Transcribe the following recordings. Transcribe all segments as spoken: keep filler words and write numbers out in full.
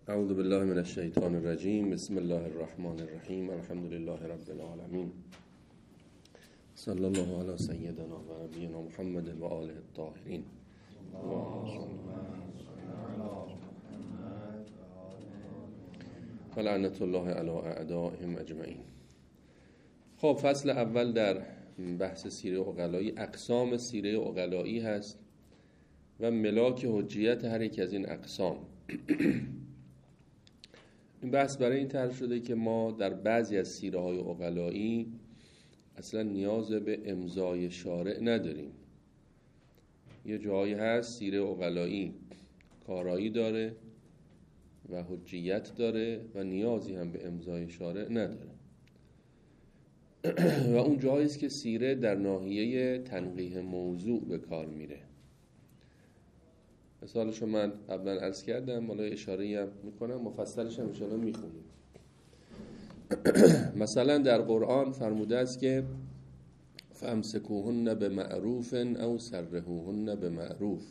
اعوذ بالله من الشیطان الرجیم. بسم الله الرحمن الرحیم. الحمد لله رب العالمین. صلی الله علی سیدنا و نبینا محمد و آله الطاهرین. و لعنت الله علی اعدائهم اجمعین. خب فصل اول در بحث سیره عقلایی اقسام سیره عقلایی هست و ملاک حجیت هر یک از این اقسام. این بحث برای این طرح شده که ما در بعضی از سیره های عقلایی اصلا نیاز به امضای شارع نداریم. یه جایی هست سیره عقلایی کارایی داره و حجیت داره و نیازی هم به امضای شارع نداره و اون جایی است که سیره در ناحیه تنقیح موضوع به کار میره. مثالشو من قبلا عرض کردم، حالا اشاره‌ای هم میکنم، مفصلش هم انشاءالله میخونیم. مثلا در قرآن فرموده است که فامسکوهن بمعروف او سرحوهن بمعروف،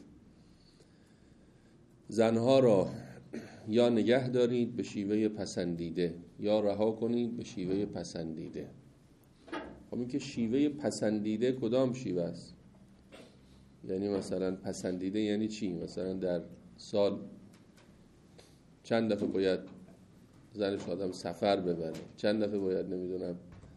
زنها را یا نگه دارید به شیوه پسندیده یا رها کنید به شیوه پسندیده. خب این که شیوه پسندیده کدام شیوه است؟ یعنی مثلا پسندیده یعنی چی؟ مثلا در سال چند دفعه باید زنش آدم سفر ببره، چند دفعه باید نمیدونم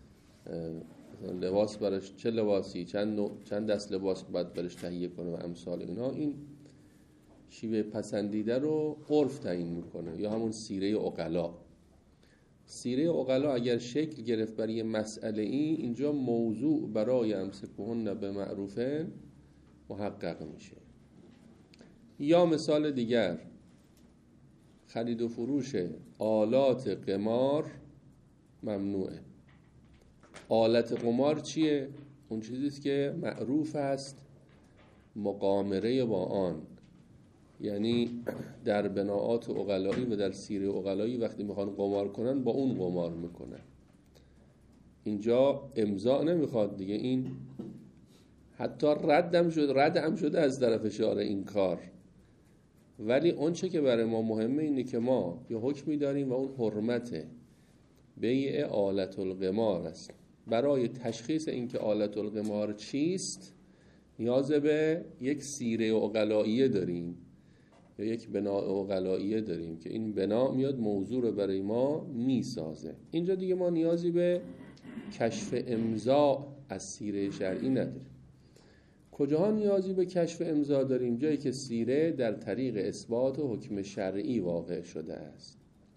لباس براش، چه لباسی، چند نوع، چند دست لباس باید براش تهیه کنه و امثال اینا. این شیوه پسندیده رو عرف تعیین میکنه یا همون سیره عقلا. سیره عقلا اگر شکل گرفت برای مسئله ای، اینجا موضوع برای امسکوهن به معروفه محقق میشه. یا مثال دیگر، خرید و فروش آلات قمار ممنوعه. آلت قمار چیه؟ اون چیزیست که معروف است مقامره با آن، یعنی در بناعات عقلایی و در سیره عقلایی وقتی میخوان قمار کنن با اون قمار میکنن. اینجا امضا نمیخواد دیگه، این حتی رد هم شد رد هم شده از طرف شارع این کار، ولی اون چه که برای ما مهمه اینه که ما یه حکمی داریم و اون حرمت بیع آلت القمار است. برای تشخیص اینکه آلت القمار چیست نیاز به یک سیره عقلاییه داریم یا یک بنا عقلاییه داریم که این بنا میاد موضوع رو برای ما میسازه. اینجا دیگه ما نیازی به کشف امضا از سیره شرعی نداریم. کجاها نیازی به کشف امضا داریم؟ جایی که سیره در طریق اثبات و حکم شرعی واقع شده است.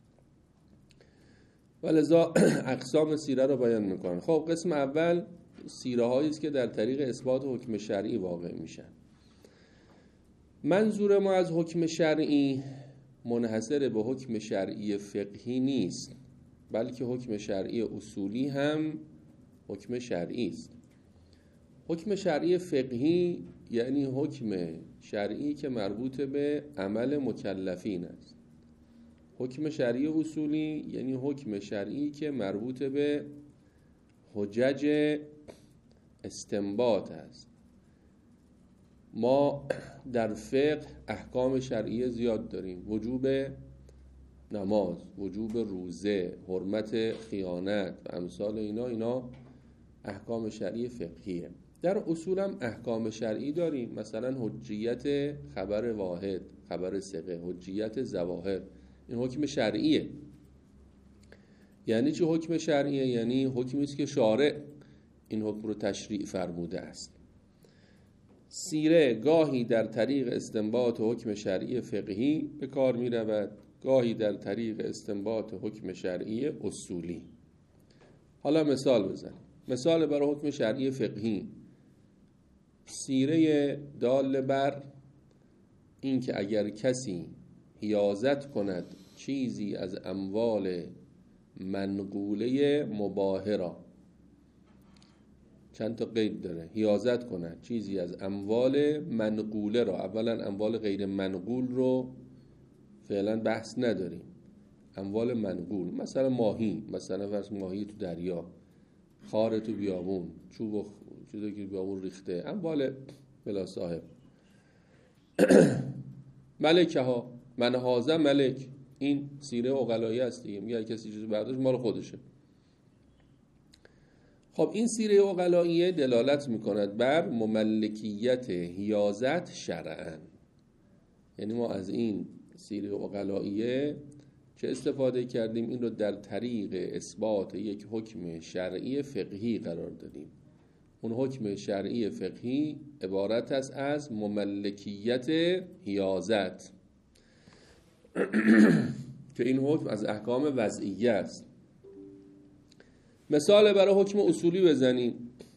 ولذا اقسام سیره رو بیان میکنن. خب قسم اول سیره هایی است که در طریق اثبات و حکم شرعی واقع میشن. منظور ما از حکم شرعی منحصر به حکم شرعی فقهی نیست، بلکه حکم شرعی اصولی هم حکم شرعی است. حکم شرعی فقهی یعنی حکم شرعی که مربوط به عمل مکلفین است. حکم شرعی اصولی یعنی حکم شرعی که مربوط به حجج استنباط است. ما در فقه احکام شرعی زیاد داریم: وجوب نماز، وجوب روزه، حرمت خیانت و امثال اینا. اینا احکام شرعی فقهیه. در اصول هم احکام شرعی داریم، مثلا حجیت خبر واحد، خبر ثقه، حجیت ظواهر. این حکم شرعیه. یعنی چه حکم شرعیه؟ یعنی حکمی است که شارع این حکم رو تشریع فرموده است. سیره گاهی در طریق استنباط حکم شرعی فقهی به کار می رود، گاهی در طریق استنباط حکم شرعی اصولی. حالا مثال بزنیم. مثال برای حکم شرعی فقهی، سیره دال بر این که اگر کسی حیازت کند چیزی از اموال منقوله مباحه را، چند تا قید داره، حیازت کند چیزی از اموال منقوله را. اولا اموال غیر منقول رو فعلا بحث نداریم، اموال منقول مثلا ماهی، مثلا فرض ماهی تو دریا، خار تو بیابون، چوب و چیزی که بیابون ریخته، اموال بلا صاحب. ملکه ها، من هازه ملک، این سیره عقلایی است دیگه، میگه کسی چیزی برداشت مال خودشه. خب این سیره عقلایی دلالت میکند بر مملکیت حیازت شرعاً. یعنی ما از این سیره عقلایی چه استفاده کردیم؟ این رو در طریق اثبات یک حکم شرعی فقهی قرار دادیم. اون حکم شرعی فقهی عبارت است از مملکیت حیازت که این حکم از احکام وضعیه است. مثال برای حکم اصولی بزنیم.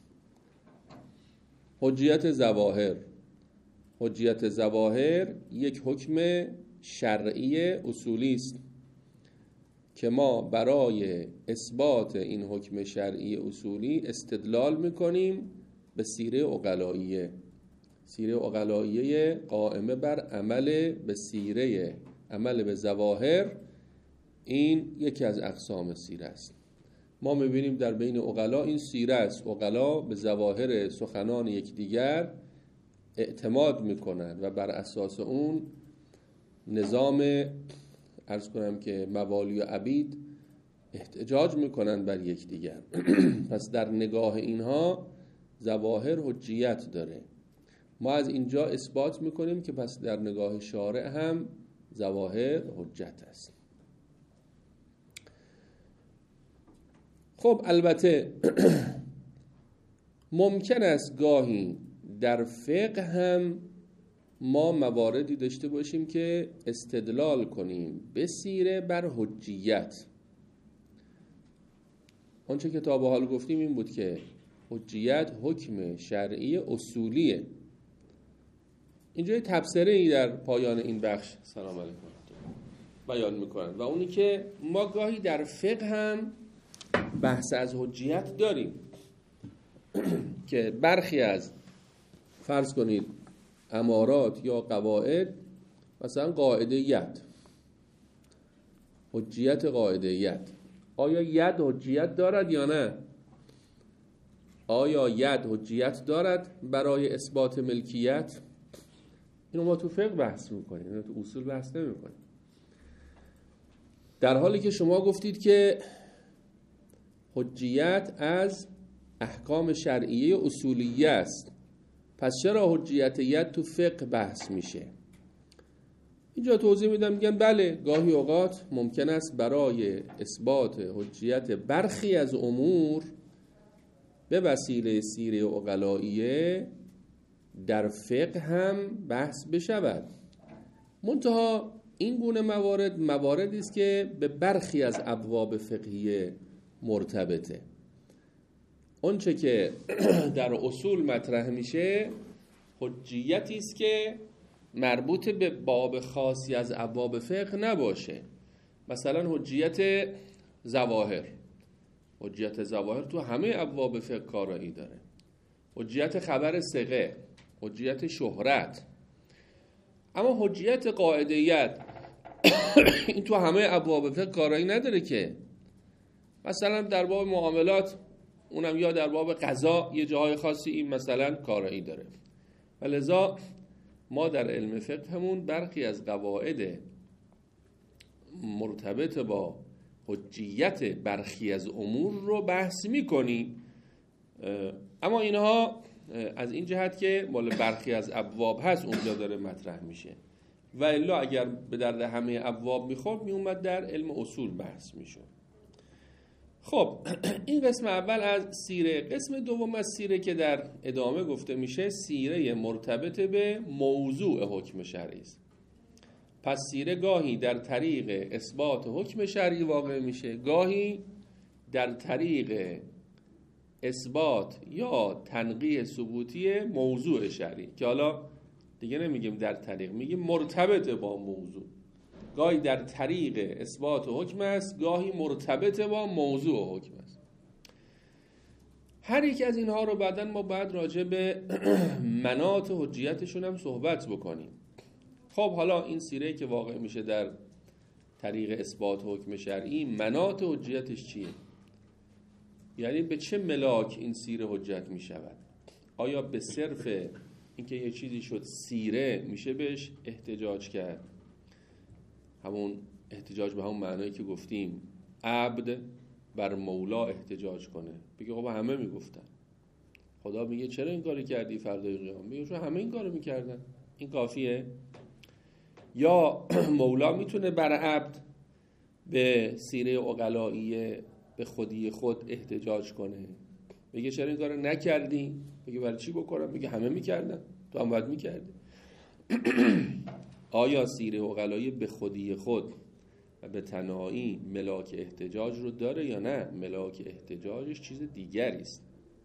حجیت ظواهر. حجیت ظواهر یک حکم شرعی اصولی است که ما برای اثبات این حکم شرعی اصولی استدلال میکنیم به سیره عقلاییه. سیره عقلاییه قائمه بر عمل به سیره، عمل به ظواهر. این یکی از اقسام سیره است. ما میبینیم در بین عقلا این سیره است. عقلا به ظواهر سخنان یکدیگر اعتماد میکنند و بر اساس اون نظام عرض کنم که موالی و عبید احتجاج میکنن بر یکدیگر. پس در نگاه اینها ظواهر حجیت داره. ما از اینجا اثبات میکنیم که پس در نگاه شارع هم ظواهر حجت است. خب البته ممکن است گاهی در فقه هم ما مواردی داشته باشیم که استدلال کنیم به سیره بر حجیت. آنچه که تا به حال گفتیم این بود که حجیت حکم شرعی اصولیه. اینجا یه تبصره ای در پایان این بخش سلام علیکم بیان میکنن و اونی که ما گاهی در فقه هم بحث از حجیت داریم که برخی از فرض کنید امارات یا قواعد، مثلا قاعده ید، حجیت قاعده ید، آیا ید حجیت دارد یا نه؟ آیا ید حجیت دارد برای اثبات ملکیت؟ اینو ما تو فقه بحث میکنیم، اینو تو اصول بحث نمیکنیم. در حالی که شما گفتید که حجیت از احکام شرعیه اصولیه است، پس چرا حجیت ید تو فقه بحث میشه؟ اینجا توضیح میدم. میگن بله گاهی اوقات ممکن است برای اثبات حجیت برخی از امور به وسیله سیره عقلاییه در فقه هم بحث بشود. منتها این گونه موارد مواردی است که به برخی از ابواب فقهیه مرتبطه. اونچه که در اصول مطرح میشه حجیتی است که مربوط به باب خاصی از ابواب فقه نباشه. مثلا حجیت ظواهر، حجیت ظواهر تو همه ابواب فقه کارایی داره. حجیت خبر ثقه، حجیت شهرت. اما حجیت قاعده‌یت این تو همه ابواب فقه کارایی نداره که. مثلا در باب معاملات، اونم یا در باب قضا یه جاهای خاصی این مثلا کارایی داره. و لذا ما در علم فقه همون برخی از قواعد مرتبط با حجیت برخی از امور رو بحث میکنیم، اما اینها از این جهت که مال برخی از ابواب هست اونجا داره مطرح میشه، و الا اگر به درد همه ابواب میخورد میومد در علم اصول بحث میشد. خب این قسم اول از سیره. قسم دوم از سیره که در ادامه گفته میشه سیره مرتبط به موضوع حکم شرعی است. پس سیره گاهی در طریق اثبات حکم شرعی واقع میشه، گاهی در طریق اثبات یا تنقیح ثبوتی موضوع شرعی، که حالا دیگه نمیگیم در طریق، میگیم مرتبط با موضوع. گاهی در طریق اثبات حکم است، گاهی مرتبط با موضوع حکم است. هر یک از اینها رو بعداً ما باید راجع به مناط حجیتشون هم صحبت بکنیم. خب حالا این سیره که واقع میشه در طریق اثبات حکم شرعی، مناط حجیتش چیه؟ یعنی به چه ملاک این سیره حجت میشود؟ آیا به صرف اینکه یه چیزی شد سیره میشه بهش احتجاج کرد؟ همون احتجاج به همون معنایی که گفتیم عبد بر مولا احتجاج کنه، بگه خب همه میگفتن، خدا میگه چرا این کاری کردی فردای قیام، میگه چون همه این کارو میکردن، این کافیه. یا مولا میتونه بر عبد به سیره عقلائیه به خودی خود احتجاج کنه، بگه چرا این کارو نکردی، بگه برای چی بکنم، بگه همه میکردن تو هم باید میکردی. آیا سیره عقلائیه به خودی خود و به تنهایی ملاک احتجاج رو داره یا نه؟ ملاک احتجاجش چیز دیگری است.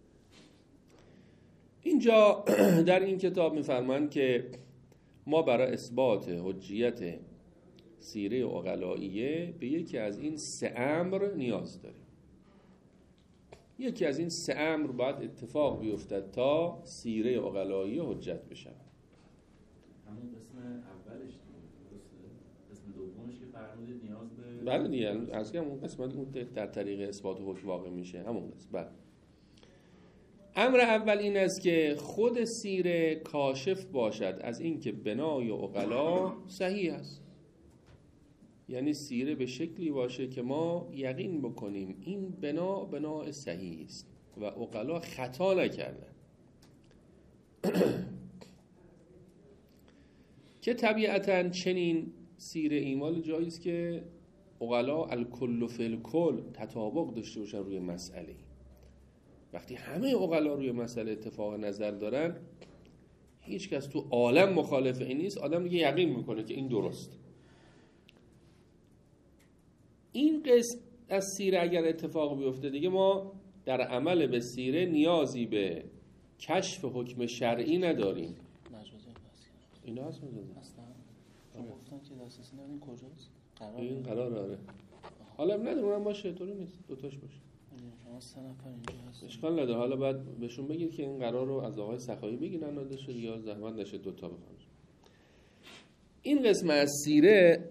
اینجا در این کتاب میفرمایند که ما برای اثبات حجیت سیره عقلائیه به یکی از این سه امر نیاز داریم. یکی از این سه امر باید اتفاق بیفتد تا سیره عقلائیه حجت بشه. همون قسم اولش درسته؟ قسم دومش که فرمودید نیاز به بله دیگه از که همون قسمت اون در طریق اثبات حکم واقع میشه، همون قسم. بله. امر اول این است که خود سیره کاشف باشد از این که بنای عقلا صحیح است، یعنی سیره به شکلی باشه که ما یقین بکنیم این بنا بنا صحیح است و عقلا خطا نکردن. که طبیعتاً چنین سیره ایمال جایی است که عقلا الکل فی الکل تطابق داشته باشن روی مسئله. وقتی همه عقلا روی مسئله اتفاق نظر دارن، هیچ کس تو عالم مخالف این نیست، آدم دیگه یقین میکنه که این درست. این قسم از سیره اگر اتفاق بیفته دیگه ما در عمل به سیره نیازی به کشف حکم شرعی نداریم. اینا هست مجازه اصلا گفتن که دسترسی نداریم کجاست؟ قرار این قرار آره. حالا ندارم باشه، طوری نیست، دوتاش باشه. شما سه نفر اینجا هستید. اشکال نداره، حالا بعد بهشون بگید که این قرار رو از آقای سخایی بگیرن ناده شد یا زحمت نشه دوتا بخوان. این قسم از سیره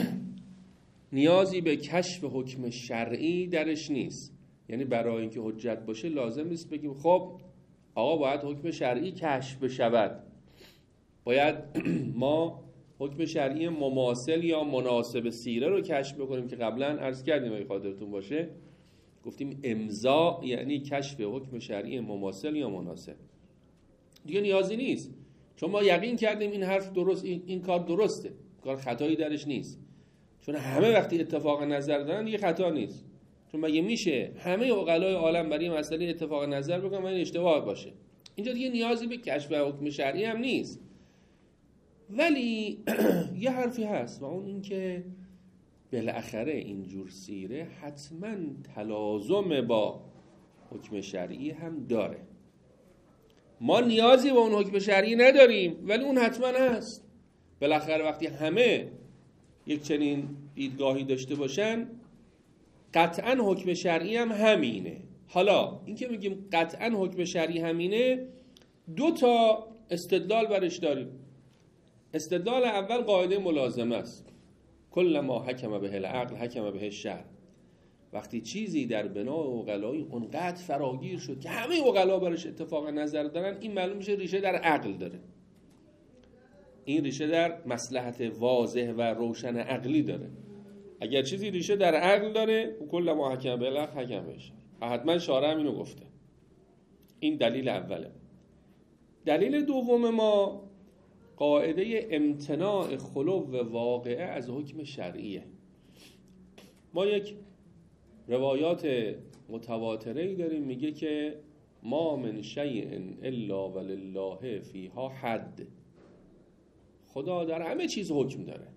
نیازی به کشف حکم شرعی درش نیست. یعنی برای اینکه حجت باشه لازم نیست بگیم خب آقا باید حکم شرعی کشف بشود، باید ما حکم شرعی مماثل یا مناسب سیره رو کشف بکنیم که قبلا عرض کردیم اگه خاطرتون باشه، گفتیم امضا یعنی کشف حکم شرعی مماثل یا مناسب. دیگه نیازی نیست، چون ما یقین کردیم این حرف درست، این, این کار درسته، کار خطایی درش نیست. چون همه وقتی اتفاق نظر دارن دیگه خطا نیست. چون مگه میشه همه عقلای عالم برای مسئله اتفاق نظر بکنن و این اشتباه باشه؟ اینجا دیگه نیازی به کشف حکم شرعی هم نیست. ولی یه حرفی هست و اون این که بالاخره اینجور سیره حتما تلازم با حکم شرعی هم داره. ما نیازی به اون حکم شرعی نداریم ولی اون حتما هست. بالاخره وقتی همه یک چنین دیدگاهی داشته باشن قطعا حکم شرعی هم همینه. حالا این که میگیم قطعا حکم شرعی همینه، دو تا استدلال برش داریم. استدلال اول قاعده ملازمه است، کل ما حکم به العقل حکم به الشرع. وقتی چیزی در بنای عقلایی اونقدر فراگیر شد که همه عقلا برش اتفاق نظر دارن، این معلوم میشه ریشه در عقل داره، این ریشه در مصلحت واضح و روشن عقلی داره. اگر چیزی ریشه در عقل داره کل ما حکم به العقل حکم به الشرع، حتما شارع هم اینو گفته. این دلیل اوله. دلیل دوم ما قاعده امتناع خلو واقعه از حکم شرعیه. ما یک روایات متواتره داریم میگه که ما من شیء الا ولله فیها حد، خدا در همه چیز حکم داره.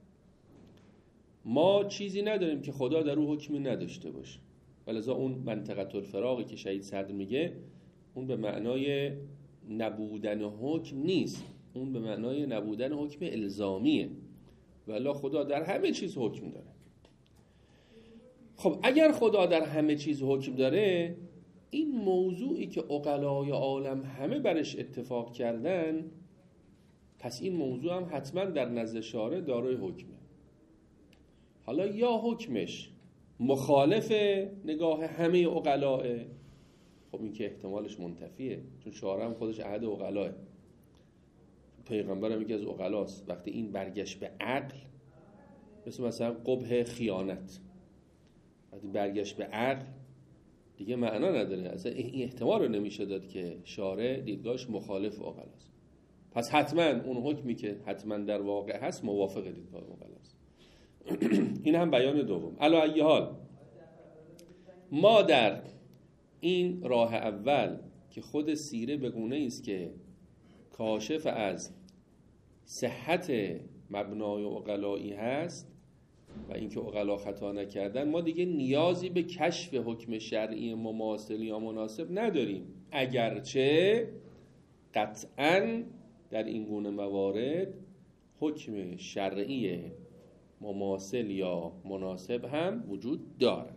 ما چیزی نداریم که خدا در اون حکمی نداشته باشه. ولذا اون منطقه الفراقی که شهید صدر میگه اون به معنای نبودن حکم نیست، اون به معنای نبودن حکم الزامیه. ولی خدا در همه چیز حکم داره. خب اگر خدا در همه چیز حکم داره، این موضوعی که عقلای عالم همه برش اتفاق کردن، پس این موضوع هم حتما در نزد شارع دارای حکمه. حالا یا حکمش مخالف نگاه همه عقلاه، خب این که احتمالش منتفیه، چون شارع هم خودش احد عقلاه، پیغمبر هم یکی از عقلاست. وقتی این برگشت به عقل مثل مثلا قبح خیانت، وقتی برگشت به عقل دیگه معنا نداره، اصلا این احتمال رو نمیشه داد که شارع دیدگاهش مخالف عقلاست. پس حتما اون حکمی که حتما در واقع هست موافق دیدگاه عقلاست. این هم بیان دوم. علی ای حال ما در این راه اول که خود سیره به گونه‌ای است که کاشف از صحت مبنای عقلایی هست و اینکه عقلا خطا نکردن، ما دیگه نیازی به کشف حکم شرعی مماثل یا مناسب نداریم، اگرچه قطعاً در این گونه موارد حکم شرعی مماثل یا مناسب هم وجود دارد.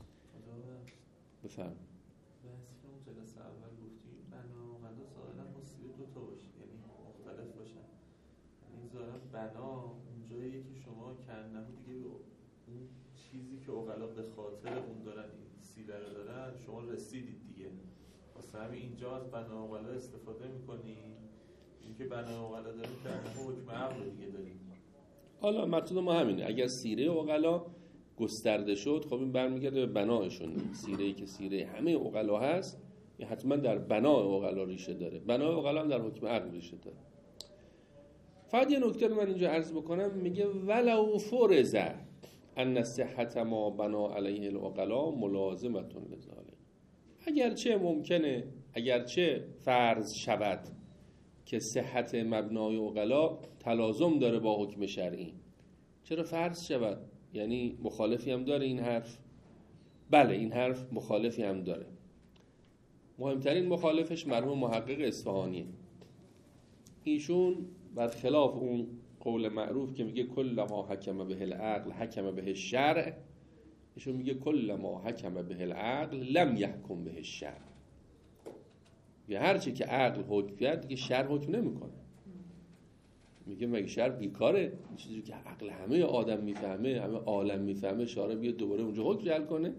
بفهم بحثی که اون جلسه اول گفتیم بنا و مدا ظاهرا مصیبه دو تا باشه، یعنی مختلف باشن. یعنی ظاهرا بنا اونجایی که شما کننه دیگه اون چیزی که عقلا به خاطر اون دارن این سیره رو دارن شما رسیدید دیگه، واسه همین اینجا از بنا و عقلا استفاده میکنید. اینکه بنا و عقلا داریم کننه حکم عقل دیگه داریم. حالا مطلب ما همینه، اگر سیره عقلا گسترده شد خب این برمیگرده به بنایشون. سیره‌ای که سیره همه عقلا هست این حتما در بنای عقلا ریشه داره، بنای عقلا هم در حکم عقل ریشه داره. فقط یه نکته رو من اینجا عرض بکنم، میگه ولو فرض ان صحت ما بنا علیه العقلا ملازمه لذالک، اگرچه ممکنه، اگرچه فرض شود که صحت مبنای عقلا تلازم داره با حکم شرعی. چرا فرض شود؟ یعنی مخالفی هم داره این حرف؟ بله این حرف مخالفی هم داره. مهمترین مخالفش مرحوم محقق اصفهانیه. ایشون برخلاف اون قول معروف که میگه کل ما حکم به العقل حکم به الشرع، ایشون میگه کل ما حکم به العقل لم یحکم به الشرع. یه هرچی که عقل حکم کرد دیگه شرع حکم نمیکنه. میگه مگه شرع بیکاره؟ چیزی که عقل همه آدم میفهمه، همه عالم میفهمه، شارع بیاد دوباره اونجا حکم جعل کنه؟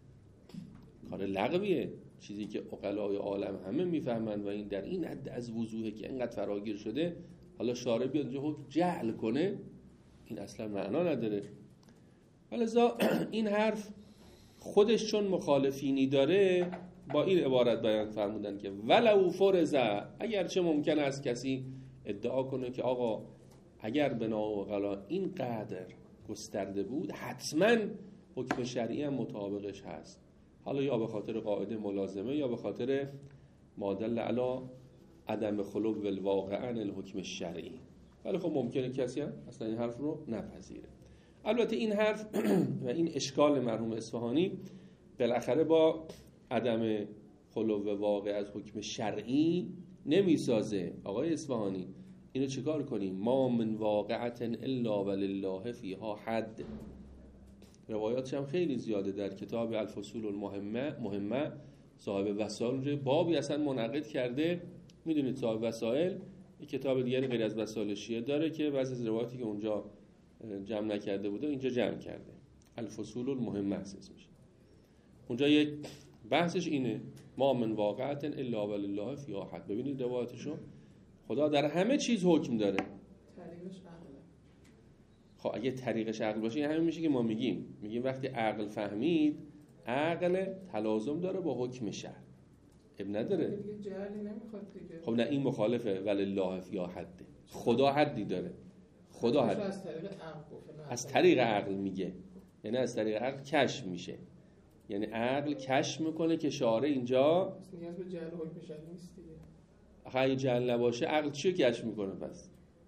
کار لغویه. چیزی که عقلای عالم همه میفهمن و این در این حد از وضوحه که اینقدر فراگیر شده، حالا شارع بیاد اونجا حکم جعل کنه، این اصلا معنا نداره. ولذا این حرف خودش چون مخالفینی داره با این عبارت بیان فرمودن که ولو فرض، اگرچه ممکن است کسی ادعا کنه که آقا اگر بنا عقلا این قدر گسترده بود حتما حکم شرعی هم مطابقش هست، حالا یا به خاطر قاعده ملازمه یا به خاطر مادل علی عدم خلو الواقع عن الحکم الشرعی. ولی خب ممکنه کسی هم اصلا این حرف رو نپذیره. البته این حرف و این اشکال مرحوم اصفهانی بالاخره با عدم خلو واقع از حکم شرعی نمیسازه. آقای اصفهانی اینو چیکار کنیم؟ ما من واقعت الا ولله فیها حد. روایاتش هم خیلی زیاده. در کتاب الفصول المهمه مهمه صاحب وسائل بابی اصلا منعقد کرده. میدونید صاحب وسائل یک کتاب دیگری غیر از وسائل شیعه داره که بعضی از روایاتی که اونجا جمع نکرده بوده اینجا جمع کرده. الفصول المهمه اسمش. اونجا یک بحثش اینه ما من واقعت الا ولله فیها حد. ببینید روایاتشو، خدا در همه چیز حکم داره. طریقش عقله. خب اگه طریقش عقل باشه همین میشه که ما میگیم میگیم وقتی عقل فهمید، عقل تلازم داره با حکم شرع، اب نداره دیگه جهلی نمیخواد دیگه. خب نه این مخالفه ولله فیها حد. خدا حدی داره. خدا حد از طریق عقل گفته، از طریق عقل میگه، یعنی از طریق عقل کشف میشه، یعنی عقل کشف میکنه که شارع اینجا نیاز به جهل حکم شرعی نیست دیگه. اگه جهل نباشه عقل چیو کشف میکنه؟ پس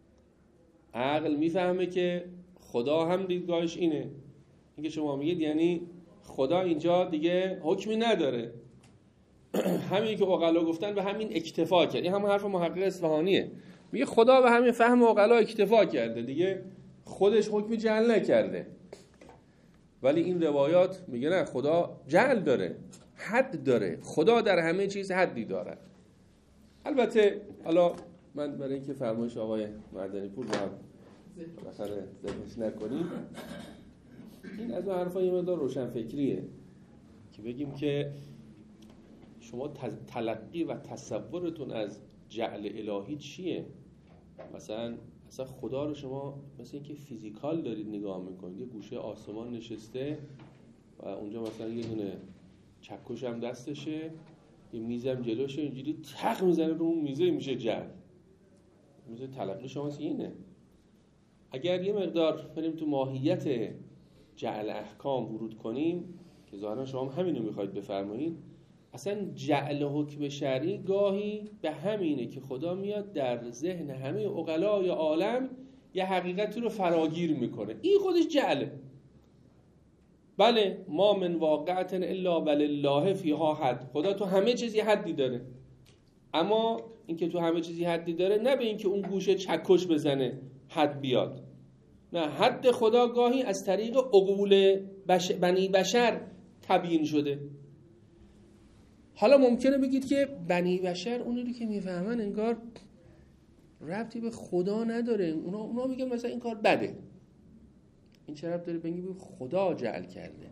عقل میفهمه که خدا هم دیدگاهش اینه. اینکه شما میگید یعنی خدا اینجا دیگه حکمی نداره. همین که عقلا گفتن به همین اکتفا کرد. این همون حرف محقق اصفهانیه. میگه خدا به همین فهم عقلا اکتفا کرده، دیگه خودش حکمی جعل نکرده. ولی این روایات میگه نه، خدا جعل داره، حد داره، خدا در همه چیز حدی داره. البته حالا من برای اینکه فرمایش آقای مردنی پور رو هم بخره ذکرش نکنیم، این از اون حرفا یه مقدار روشن فکریه که بگیم که شما تلقی و تصورتون از جعل الهی چیه؟ مثلا اصلا خدا رو شما مثل اینکه فیزیکال دارید نگاه میکنید، یه گوشه آسمان نشسته و اونجا مثلا یه دونه چکش هم دستشه، یه میزم جلوشه، اینجوری تق میزنه رو اون میزه میشه جعل. میزه تلقی شما اینه. اگر یه مقدار بریم تو ماهیت جعل احکام ورود کنیم که ظاهرا شما هم همینو میخواید بفرمایید، اصلا جعل حکم شرعی گاهی به همینه که خدا میاد در ذهن همه عقلای عالم یه حقیقتی رو فراگیر میکنه، این خودش جعله. بله ما من واقعة الا ولله فیها حد، خدا تو همه چیزی حدی داره، اما اینکه تو همه چیزی حدی داره نه به اینکه اون گوشه چکش بزنه حد بیاد، نه، حد خدا گاهی از طریق عقول بش... بنی بشر تبیین شده. حالا ممکنه بگید که بنی بشر اونی رو که میفهمن انگار ربطی به خدا نداره، اونا, اونا میگن مثلا این کار بده، این چه ربط داره به اینکه خدا جعل کرده؟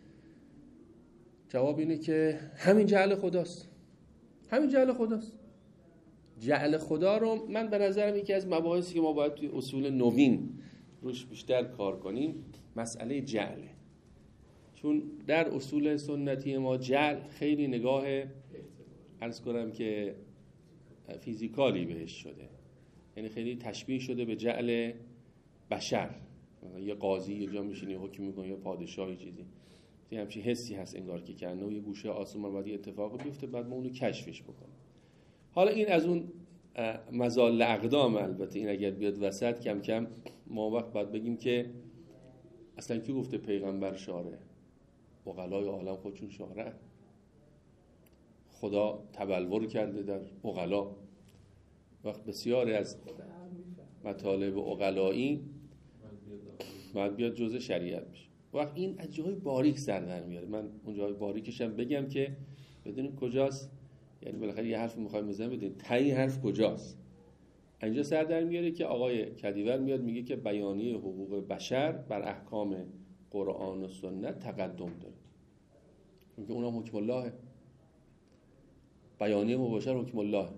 جواب اینه که همین جعل خداست، همین جعل خداست. جعل خدا رو من به نظرم یکی از مباحثی که ما باید توی اصول نوین روش بیشتر کار کنیم مسئله جعله، چون در اصول سنتی ما جعل خیلی نگاه عرض کنم که فیزیکالی بهش شده، یعنی خیلی تشبیه شده به جعل بشر، یه قاضی یه جا میشینی حکم میکنه، یا پادشاهی چیزی، یه همچین حسی هست انگار که کنه و یه گوشه آسمان باید یه اتفاق بیفته بعد ما اونو کشفش بکنیم. حالا این از اون مزال اقدام، البته این اگر بیاد وسط کم کم ما وقت باید بگیم که اصلا کی گفته پیغمبر شاره؟ عقلای عالم خودشون شاره، خدا تبلور کرده در عقلا. وقت بسیاری از مطالب عقلایی باید بیاد جزء شریعت بشه. وقت این از جاهای باریک سر در میاره، من اون جاهای باریکش هم بگم که بدونیم کجاست، یعنی بالاخره یه حرف میخوایم بزنیم بدونیم تایی حرف کجاست. اینجا سر در میاره که آقای کدیور میاد میگه که بیانیه حقوق بشر بر احکام قرآن و سنت تقدم داره، میگه اونم حکم الله، بیانیه حقوق بشر حکم الله،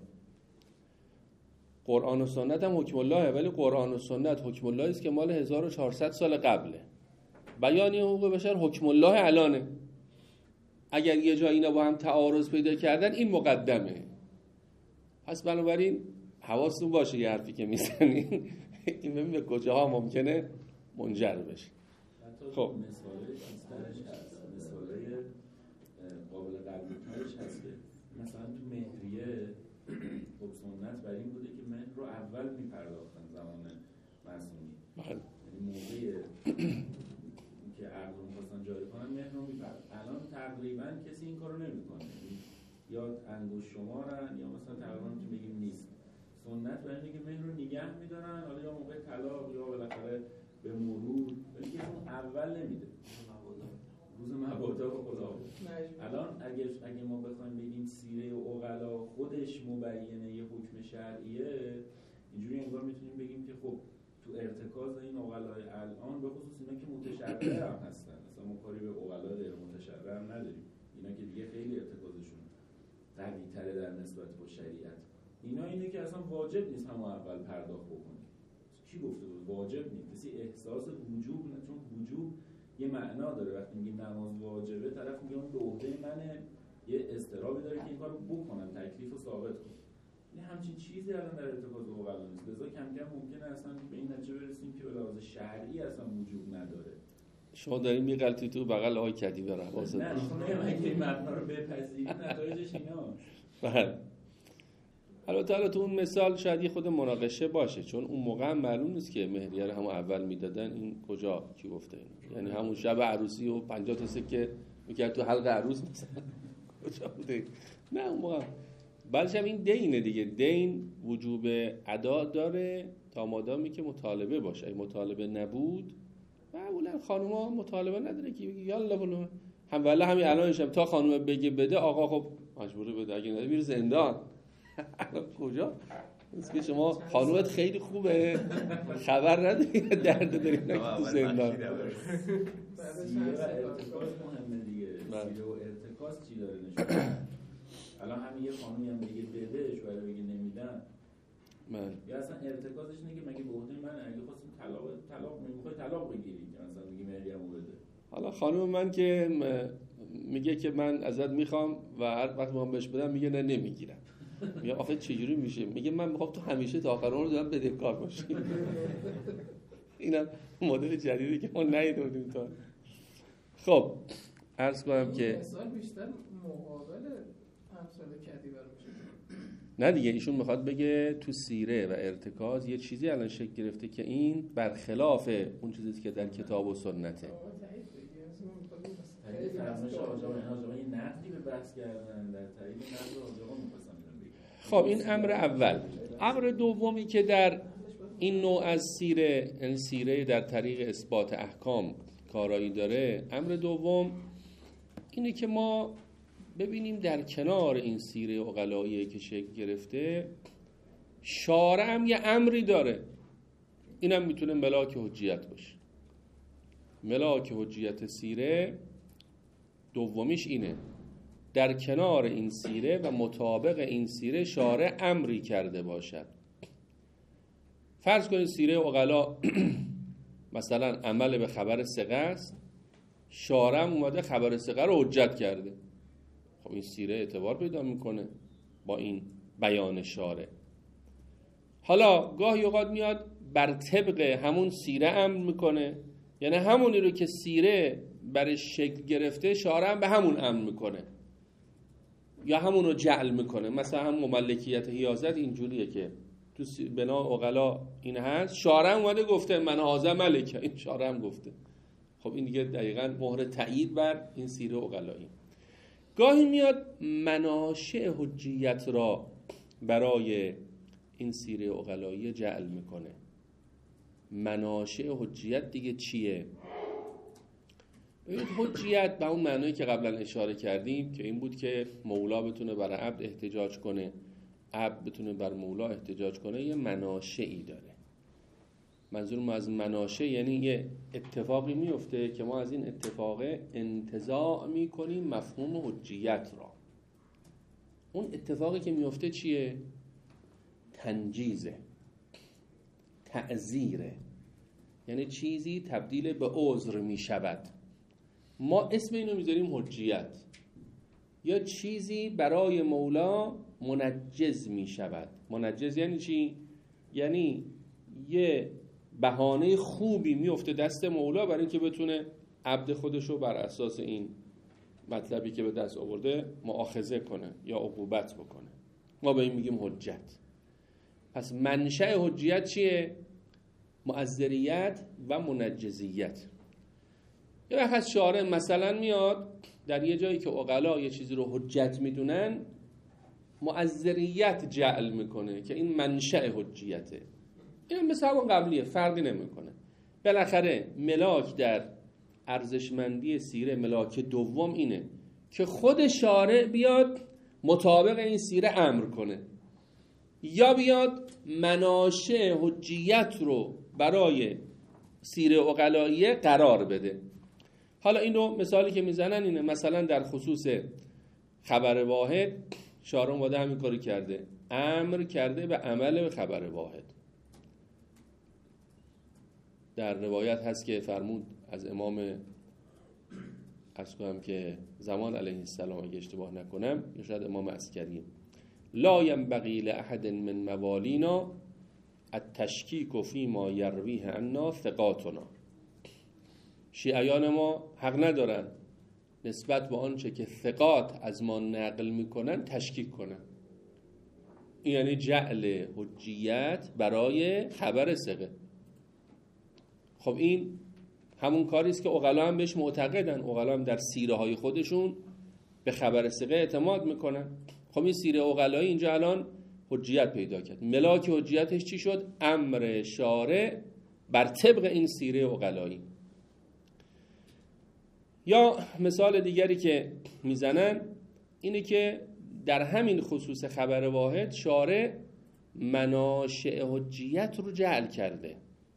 قرآن و سنت هم حکم الله، ولی قرآن و سنت حکم الله است که مال هزار و چهارصد سال قبله، بیانیه حقوق بشر حکم الله الانه. اگر یه جا اینا با هم تعارض پیدا کردن این مقدمه. پس بنابراین حواستون باشه یه حرفی که میزنین این ببین به کجاها ممکنه منجر بشه. خب مثالای بیشترش هست، مثالای قابل قبول ترش هست. مثلا تو مهریه خب سنت بر این بوده که مهر رو اول میپرداختن زمان معصومی، یعنی موقع که عقد رو می‌خواستن جاری کنن مهر رو میپرداختن. الان تقریبا کسی این کارو نمیکنه، یا انگشت شمارن یا مثلا تقریبا تو میگیم نیست. سنت برای اینه که مهر رو نگه میدارن، حالا یا موقع طلاق یا بالاخره به مرور، ولی که اون اول نمیده، روز مبادا رو خدا. الان اگر اگه ما بخوایم بگیم سیره و عقلا خودش مبینه یه حکم شرعیه، اینجوری انگار میتونیم بگیم که خب تو ارتکاز این عقلای الان به خصوص اینا که متشرع هم هستن، مثلا ما کاری به عقلا غیر متشرع هم نداریم، اینا که دیگه خیلی ارتکازشون قوی تره در نسبت با شریعت، اینا اینه که اصلا واجب نیست همون اول پرداخت بکنیم. کی گفته بود واجب نیست؟ کسی احساس وجوب نه، چون وجوب یه معنا داره. وقتی میگیم نماز واجبه طرف میگه اون به عهده منه، یه اضطرابی داره که این کارو بکنم، تکلیفو ثابت کنم. این همچین چیزی الان در ارتکاز عقلا نیست. لذا کم کم ممکنه اصلا به این نتیجه برسیم که به لحاظ شرعی اصلا وجوب نداره. شما داریم یه غلطی تو بغل آقای کدیور حواست باشه. نه شما اگه این معنا رو بپذیرید نتایجش اینا. بله. البته حالا تو اون مثال شاید یه خود مناقشه باشه، چون اون موقع هم معلوم نیست که مهریه رو همون اول میدادن. این کجا کی گفته اینو؟ یعنی همون شب عروسی و پنجاه تا سکه میکرد تو حلق عروس مثلا کجا بوده؟ نه اون موقع بعدش هم این دینه دیگه، دین وجوب ادا داره تا مادامی که مطالبه باشه. اگه مطالبه نبود معمولا خانوما مطالبه نداره که بگی یالا بلو هم والله همین الانش هم تا خانومه بگه بده آقا خب مجبوره بده، اگه نده میره زندان. کجا؟ است که شما خانومت خیلی خوبه خبر نداری درد داری نه تو زندان. سیره و ارتکاز مهمه دیگه. سیره و ارتکاز چی داره نشون؟ الان همین یه خانومی هم بگه بده شوهر بگه نمیدن، من یا اصلا ارتکازش اینه که مگه به عهده من اگه خواستیم طلاق طلاق میخوای طلاق بگیری که مثلا میگی مهریه‌مو بده. حالا خانم من که میگه که من ازت میخوام و هر وقت میخوام بهش بدم میگه نه نمیگیرم. میگم آخه چجوری میشه؟ میگه من میخوام تو همیشه تا آخر عمر دارم بدهکار باشی. اینا مدل جدیدی که ما ندیده بودیم تا. خب عرض کنم که مثال بیشتر مقابل امثال کدی برام میشه. نه دیگه ایشون میخواد بگه تو سیره و ارتکاز یه چیزی الان شکل گرفته که این برخلاف اون چیزی که در کتاب و سنته. تایید فرمایش آقا اینا یه نقدی به بحث کردن در تایید نقد آقا می‌خواستم بگم. خب این امر اول. امر دومی که در این نوع از سیره، این سیره در طریق اثبات احکام کارایی داره، امر دوم اینه که ما ببینیم در کنار این سیره عقلایی که شکل گرفته شارع هم یه امری داره. اینم میتونه ملاک حجیت باشه. ملاک حجیت سیره دومیش اینه، در کنار این سیره و مطابق این سیره شارع امری کرده باشد. فرض کنید سیره عقلا مثلا عمل به خبر ثقه است، شارع هم اومده خبر ثقه رو حجت کرده. خب این سیره اعتبار پیدا میکنه با این بیان شارع. حالا گاهی اوقات میاد بر طبق همون سیره امر میکنه، یعنی همونی رو که سیره برش شکل گرفته شارع هم به همون امر میکنه یا همون رو جعل میکنه. مثلا هم مملکیت حیازت اینجوریه که تو بنا عقلا این هست، شارع هم اومده گفته من هذا ملک، این شارع هم گفته. خب این دیگه دقیقاً مهر تایید بر این سیره عقلایی. گاهی میاد مناشع حجیت را برای این سیره عقلایی جعل میکنه. مناشع حجیت دیگه چیه؟ ببینید حجیت به اون معنی که قبلا اشاره کردیم که این بود که مولا بتونه برای عبد احتجاج کنه، عبد بتونه بر مولا احتجاج کنه، یه مناشعی داره. منظورم از مناشع یعنی یه اتفاقی میفته که ما از این اتفاق انتزاع میکنیم مفهوم حجیت را. اون اتفاقی که میفته چیه؟ تنجیزه، تعزیره، یعنی چیزی تبدیل به عذر میشود. ما اسم اینو میذاریم حجیت. یا چیزی برای مولا منجز میشود. منجز یعنی چی؟ یعنی یه بهانه خوبی میفته دست مولا برای اینکه بتونه عبد خودشو بر اساس این مطلبی که به دست آورده مؤاخذه کنه یا عقوبت بکنه. ما به این میگیم حجت. پس منشأ حجیت چیه؟ مؤثریت و منجزیت. یه وقت از شارع مثلا میاد در یه جایی که عقلا یه چیزی رو حجت میدونن مؤثریت جعل میکنه که این منشأ حجیته. این مثل همون قبلیه، فرقی نمیکنه. بالاخره ملاک در ارزشمندی سیره ملاک دوم اینه که خود شارع بیاد مطابق این سیره امر کنه یا بیاد مناشع حجیت رو برای سیره عقلاییه قرار بده. حالا اینو مثالی که میزنن اینه، مثلا در خصوص خبر واحد شارع اومده همین کاری کرده، امر کرده به عمل به خبر واحد. در روایت هست که فرمود از امام عرض کنم که زمان علیه السلام اگه اشتباه نکنم یا شاید امام عسکری، لا ینبغی لاحد من موالینا التشکیک فیما یرویه عنا ثقاتنا. شیعیان ما حق ندارن نسبت به آنچه که ثقات از ما نقل میکنن تشکیک کنن. این یعنی جعل حجیت برای خبر ثقه. خب این همون کاری است که عقلا هم بهش معتقدن. عقلا هم در سیره های خودشون به خبر ثقه اعتماد میکنن. خب این سیره عقلایی اینجا الان حجیت پیدا کرد. ملاک حجیتش چی شد؟ امر شارع بر طبق این سیره عقلایی. یا مثال دیگری که میزنن اینه که در همین خصوص خبر واحد شارع مناشع حجیت رو جعل کرده.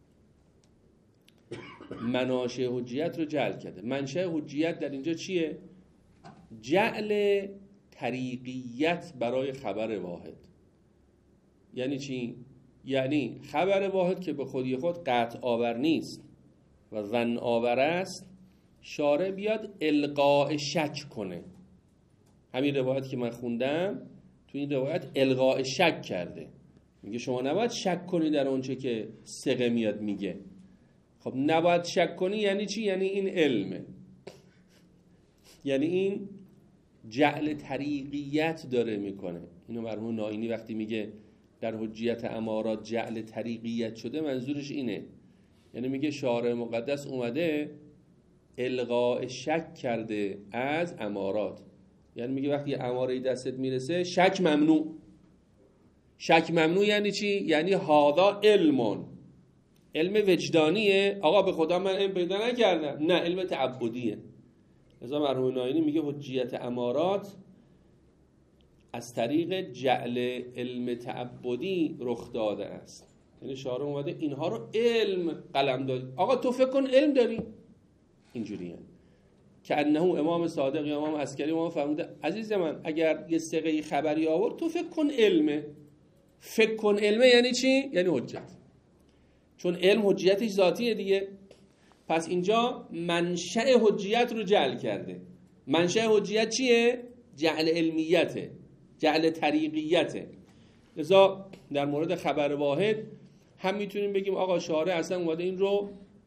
مناشع حجیت رو جعل کرده. منشأ حجیت در اینجا چیه؟ جعل طریقیت برای خبر واحد. یعنی چی؟ یعنی خبر واحد که به خودی خود قطع آور نیست و ظن آور است، شارع بیاد القاء شک کنه. همین روایت که من خوندم تو این روایت القاء شک کرده، میگه شما نباید شک کنی در اونچه که ثقه میاد میگه. خب نباید شک کنی یعنی چی؟ یعنی این علمه، یعنی این جعل طریقیت داره میکنه. اینو مرحوم نائینی وقتی میگه در حجیت امارات جعل طریقیت شده، منظورش اینه، یعنی میگه شارع مقدس اومده القاء شک کرده از امارات. یعنی میگه وقتی اماره دستت میرسه شک ممنوع. شک ممنوع یعنی چی؟ یعنی هادا علمون، علم وجدانیه، آقا به خدا من علم پیدا نکردم، نه علم تعبدیه. لذا مرحوم نائینی میگه حجیت امارات از طریق جعل علم تعبدی رخ داده است. یعنی شارع اومده اینها رو علم قلم داد، آقا تو فکر کن علم داری. اینجوریه که انه امام صادق یا امام عسکری امام فرموده عزیز من اگر یه ثقه خبری آورد تو فکر کن علمه. فکر کن علمه یعنی چی؟ یعنی حجت، چون علم حجیتش ذاتیه دیگه. پس اینجا منشأ حجیت رو جعل کرده. منشأ حجیت چیه؟ جعل علمیته، جعل طریقیته. لذا در مورد خبر واحد هم میتونیم بگیم آقا شارع اصلا اومده این رو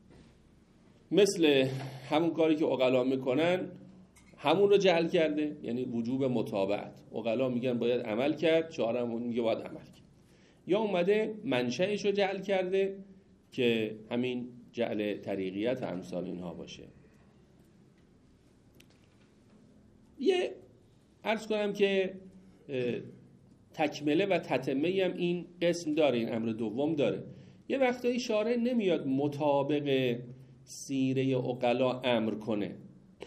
مثل همون کاری که عقلا میکنن همون رو جعل کرده، یعنی وجوب متابعت. عقلا میگن باید عمل کرد، شارع هم میگه باید عمل کرد. یا اومده منشأش رو جعل کرده که همین جعل طریقیت امثال اینها باشه. یه عرض کنم که تکمله و تتمه هم این قسم داره، این امر دوم داره. یه وقتایی شارع نمیاد مطابق سیره عقلا امر کنه،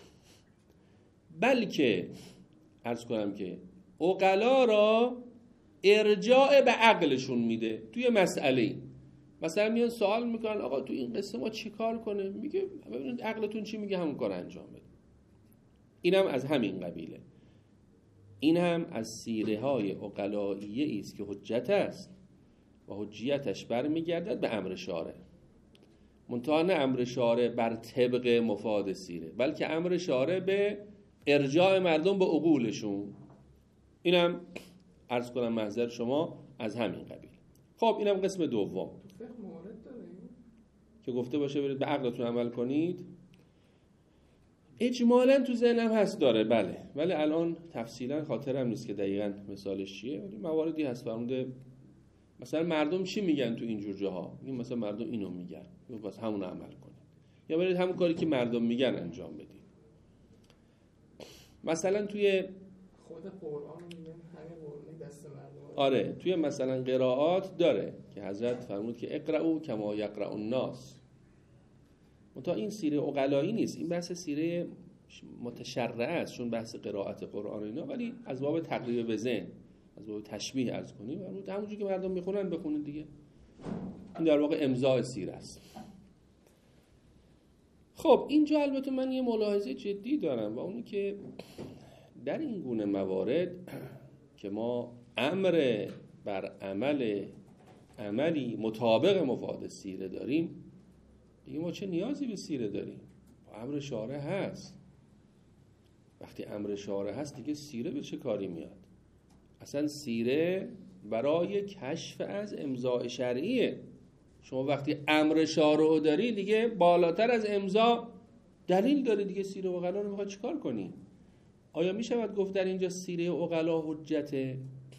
بلکه عرض کنم که عقلا را ارجاع به عقلشون میده توی مسئله. مثلا میان سوال میکنن آقا تو این قصه ما چی کار کنه؟ میگه ببینید عقلتون چی میگه همون کار انجام بده. این هم از همین قبیله. این هم از سیره های عقلائیه است که حجت است و حجیتش برمیگردد به امر شارع. منتها نه امر شارع بر طبق مفاد سیره، بلکه امر شارع به ارجاع مردم به عقولشون. اینم عرض کنم محضر شما از همین قبیل. خب اینم قسم دوم که گفته باشه برید به عقلتون عمل کنید. اجمالاً تو ذهنم هست داره، بله، ولی الان تفصیلا خاطرم نیست که دقیقاً مثالش چیه، ولی مواردی هست فرموده مثلا مردم چی میگن تو اینجور جاها، این مثلا مردم اینو میگن، بس همون عمل کنید، یا برید همون کاری که مردم میگن انجام بدید. مثلا توی خود قرآن میگن همه قرآن دست مردم. آره توی مثلا قرائات داره که حضرت فرمود که اقرأوا کما یقرأ الناس. منتها این سیره عقلایی نیست، این بحث سیره متشرعه است، چون بحث قرائت قرآن اینا، ولی از باب تقریب به ذهن، از باب تشبیه عرض کنیم، همونجوری که مردم میخونن بخونن دیگه. این در واقع امضاء سیره است. خب اینجا البته من یه ملاحظه جدی دارم و اونی که در این گونه موارد که ما امر بر عمل عملی مطابق مفاد سیره داریم، دیگه ما چه نیازی به سیره داریم؟ امر شارع هست. وقتی امر شارع هست دیگه سیره به چه کاری میاد؟ اصلا سیره برای کشف از امضاء شرعیه. شما وقتی امر شارع داری دیگه بالاتر از امضاء دلیل داری دیگه. سیره عقلا رو میخواد چیکار کنی؟ آیا میشود گفت در اینجا سیره عقلا حجته؟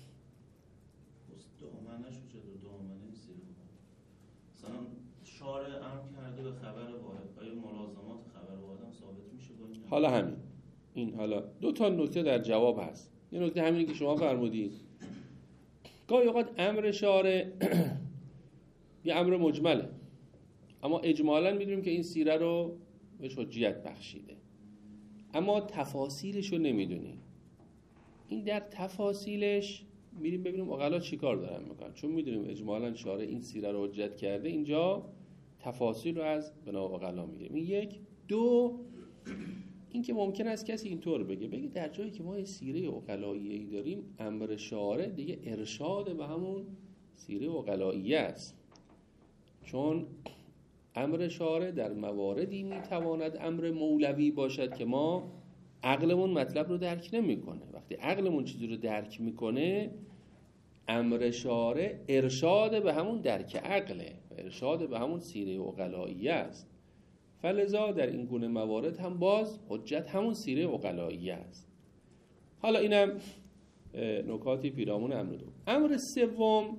دامنش حجته، دامنه سیره. مثلا شارع امر کرده به خبر واحد، آیا ملازمات خبر واحد هم ثابت میشه با این؟ حالا همین این حالا دو تا نکته در جواب هست. یه نکته همینی که شما فرمودید، گاهی اوقات امر شارع یه امر مجمله، اما اجمالاً میدونیم که این سیره رو بهش حجیت بخشیده، اما تفاصیلش رو نمیدونیم. این در تفاصیلش میریم ببینیم عقلا چی کار دارن میکنن، چون میدونیم اجمالاً شارع این سیره رو حجت کرده، اینجا تفاصیل رو از بنا عقلا میگیریم. این یک. دو، این که ممکن است کسی اینطور بگه بگه در جایی که ما یه سیره عقلاییه‌ای داریم، امر شارع دیگه ارشاد به همون سیره عقلائیه است، چون امر شارع در مواردی میتواند امر مولوی باشد که ما عقلمون مطلب رو درک نمیکنه. وقتی عقلمون چیزی رو درک میکنه، امر شارع ارشاد به همون درک عقله و ارشاد به همون سیره عقلائیه است. فلذا در این گونه موارد هم باز حجت همون سیره عقلائیه است. حالا اینم نکاتی پیرامون امر دوم. امر سوم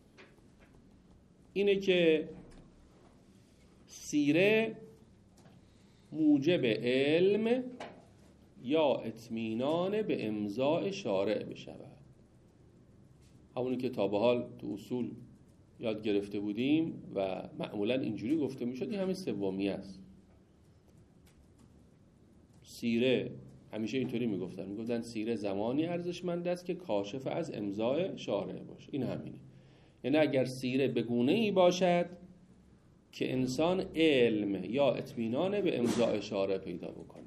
اینه که سیره موجب علم یا اطمینان به امضاء شارع بشود. همونی که تا به حال تو اصول یاد گرفته بودیم و معمولا اینجوری گفته میشد، این همین سومی است. سیره همیشه اینطوری میگفتن، میگفتن سیره زمانی ارزشمند است که کاشف از امضاء شارع باشه. این همینه. یعنی اگر سیره به گونه‌ای باشد که انسان علم یا اطمینان به امضاء شارع پیدا بکنه.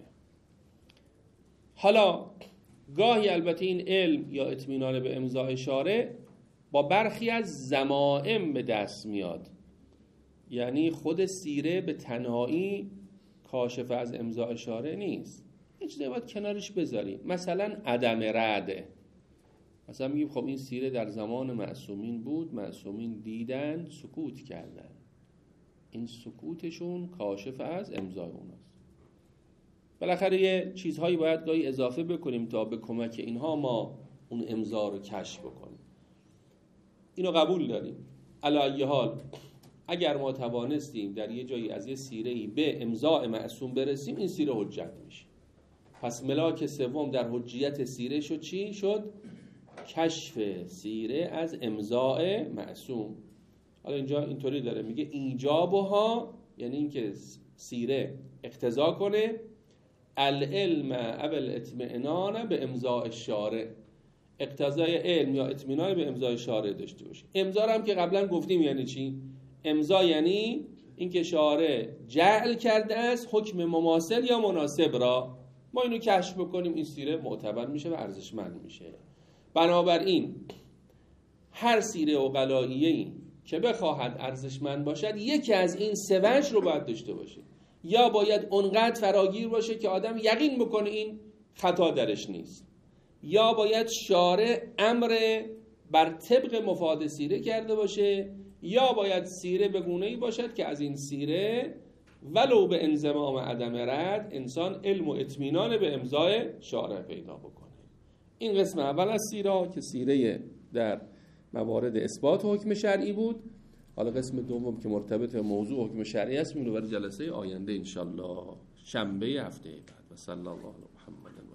حالا گاهی البته این علم یا اطمینان به امضاء شارع با برخی از ضمائم به دست میاد، یعنی خود سیره به تنهایی کاشف از امضاء شارع نیست، یه چیزی باید کنارش بذاریم. مثلا عدم رد، مثلا میگیم خب این سیره در زمان معصومین بود، معصومین دیدن سکوت کردن، این سکوتشون کاشف از امضاء اوناست. بالاخره یه چیزهایی باید گاهی اضافه بکنیم تا به کمک اینها ما اون امضا رو کشف بکنیم. اینو قبول داریم. علی ای حال اگر ما توانستیم در یه جایی از یه سیره‌ای به امضاء معصوم برسیم، این سیره حجت میشه. پس ملاک سوم در حجیت سیره شد چی؟ شد کشف سیره از امضاء معصوم. حالا اینجا اینطوری داره میگه ایجابها، یعنی اینکه سیره اقتضا کنه العلم او الاطمئنان به امضاء شارع، اقتضای علم یا اطمینان به امضاء شارع داشته باشه. امضا هم که قبلا گفتیم یعنی چی؟ امضا یعنی اینکه شارع جعل کرده است حکم مماثل یا مناسب را، ما اینو کشف بکنیم، این سیره معتبر میشه و ارزشمند میشه. بنابراین هر سیره عقلائیه‌ای که بخواهد ارزشمند باشد، یکی از این سه وجه رو باید داشته باشه. یا باید اونقدر فراگیر باشه که آدم یقین بکنه این خطا درش نیست، یا باید شارع امر بر طبق مفاد سیره کرده باشه، یا باید سیره به گونه‌ای باشد که از این سیره ولو به انضمام عدم رد انسان علم و اطمینان به امضاء شارع پیدا بکنه. این قسم اول از سیره که سیره در موارد اثبات حکم شرعی بود. حالا قسم دوم که مرتبط به موضوع حکم شرعی است، می‌نو برای جلسه آینده انشالله شنبه هفته بعد. و صلی الله علی محمد.